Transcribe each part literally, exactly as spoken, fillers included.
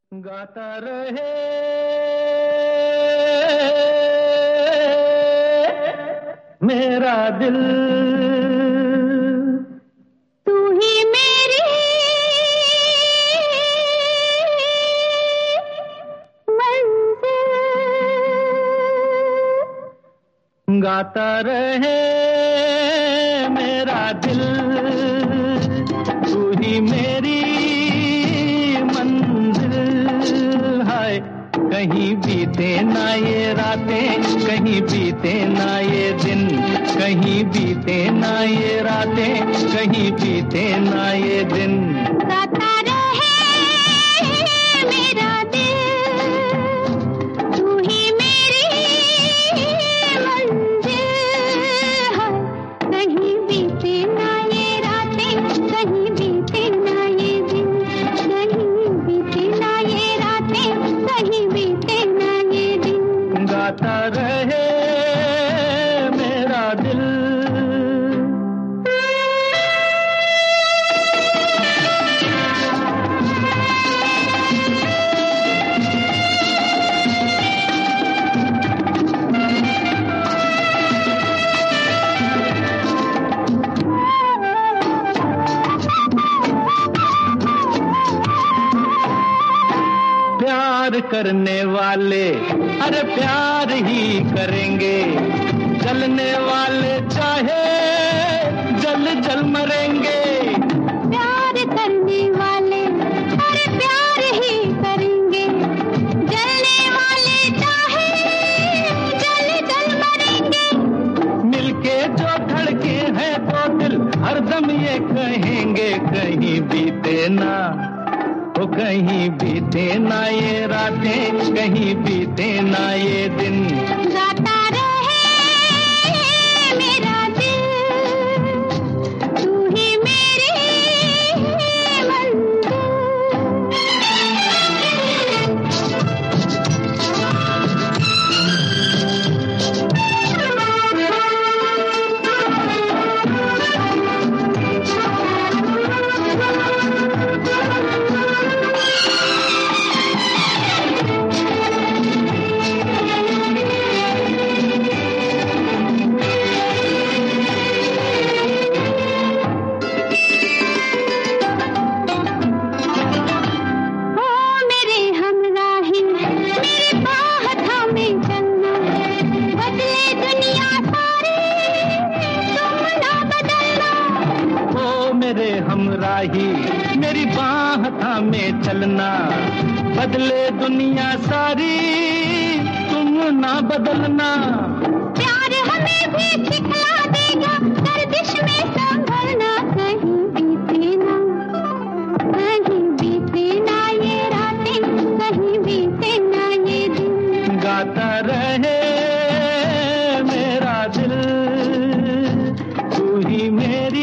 गाता रहे मेरा दिल, तू ही मेरी मंजिल। गाता रहे मेरा दिल, तू ही मेरी मंजिल। हाय कहीं बीते ना ये रातें, कहीं बीते ना ये दिन, कहीं बीते ना ये रातें, कहीं बीते ना ये दिन। गाता रहे मेरा दिल, तू ही मेरी मंजिल। हाय कहीं बीते ना ये रातें, कहीं बीते ना ये दिन, कहीं बीते ना ये रातें, कहीं बीते ना ये दिन। गाता रहे मेरा दिल। प्यार करने वाले अरे प्यार ही करेंगे, जलने वाले चाहे जल जल मरेंगे। प्यार करने वाले अरे प्यार ही करेंगे, जलने वाले चाहे जल जल मरेंगे। मिलके जो धड़के हैं तो दिल हरदम ये कहेंगे, कहीं बीते ना ओ कहीं बीते ना ये रातें, कहीं बीते ना ये दिन। गाता रहे मेरा दिल, तू ही मेरी मंजिल। मेरे हमराही मेरी बाह थामे चलना, बदले दुनिया सारी तुम ना बदलना। प्यार हमें भी सिखला देगा, गर्दिश में संभलना। कहीं बीते ना, कहीं बीते ना ये रातें, कहीं बीते ना ये दिन। गाता रहे मेरा दिल, तू ही मेरी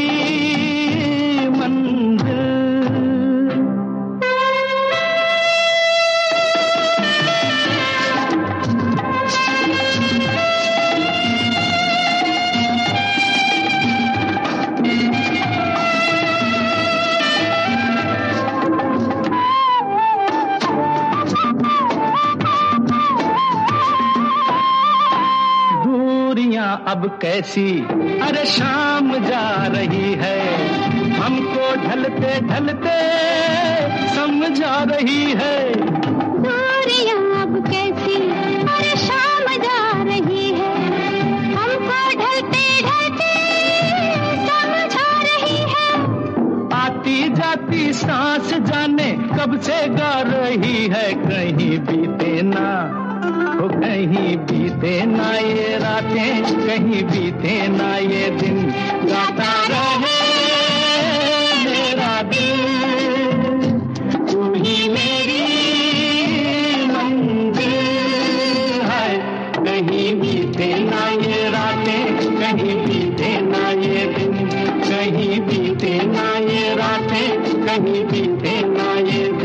अब कैसी अरे शाम जा रही है, हमको ढलते ढलते समझा रही है। दूरियां अब कैसी अरे शाम जा रही है, हमको ढलते ढलते समझा रही है। आती जाती सांस जाने कब से गा रही है, कहीं बीते ना ओ कहीं बीते ना ये रातें, कहीं बीते ना ये दिन। गाता रहे मेरा दिल, तू ही मेरी मंजिल। है कहीं बीते ना ये रातें, कहीं बीते ना ये दिन, कहीं बीते ना ये रातें, कहीं बीते ना ये दिन।